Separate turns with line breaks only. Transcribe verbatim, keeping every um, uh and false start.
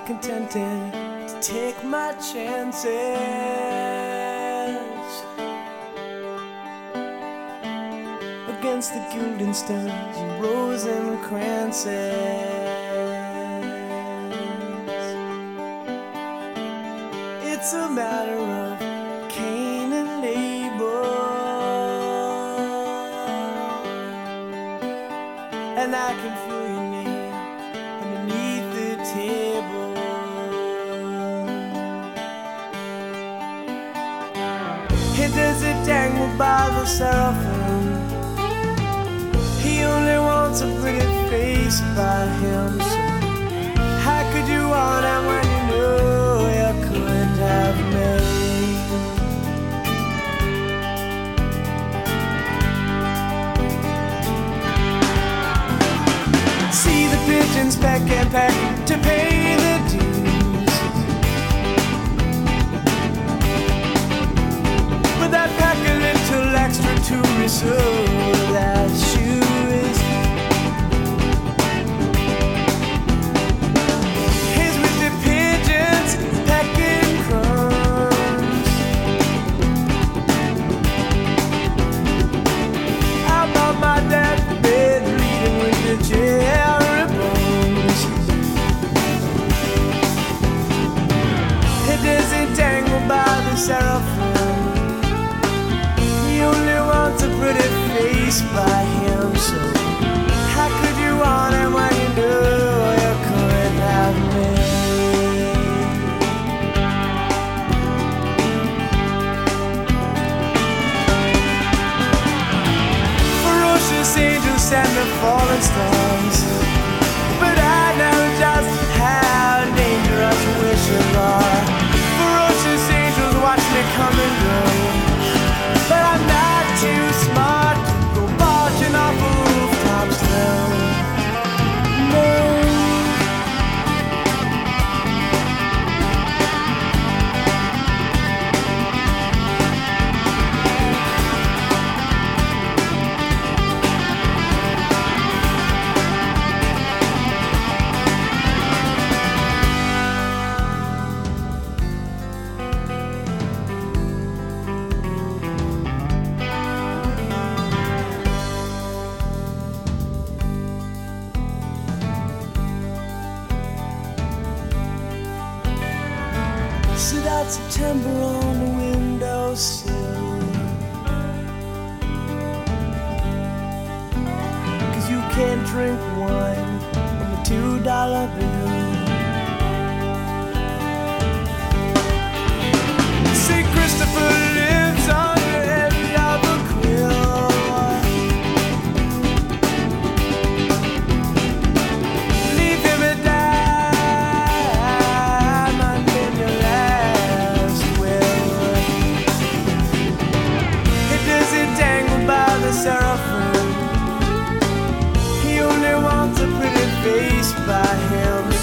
contented to take my chances against the Guildensterns and Rosencrantzes. It's a matter of Cain and Abel, and I can feel your name underneath the table. He does it dangle by the seraphim. He only wants a pretty face by him. So how could you want him when you know you couldn't have me? See the pigeons peck and peck to pay the dues, but that pack a little extra to reserve that shoes. Here's with the pigeons pecking crumbs. How about my deathbed reading with the cherry bones? It isn't tangled by the seraphim. He only wants a pretty face by him. So how could you want him when you knew you couldn't have me? Ferocious angels and the fallen stars, but I know just how dangerous wishes are. Ferocious angels watch me come and go, but I'm not too smart to go barging off a rooftops now. No. Sit out September on the windowsill, 'cause you can't drink wine on the two dollar bill. Saint Christopher lives under every other quill. Leave him a diamond in your last will. It doesn't dangle by the seraphim. He only wants a pretty face by him.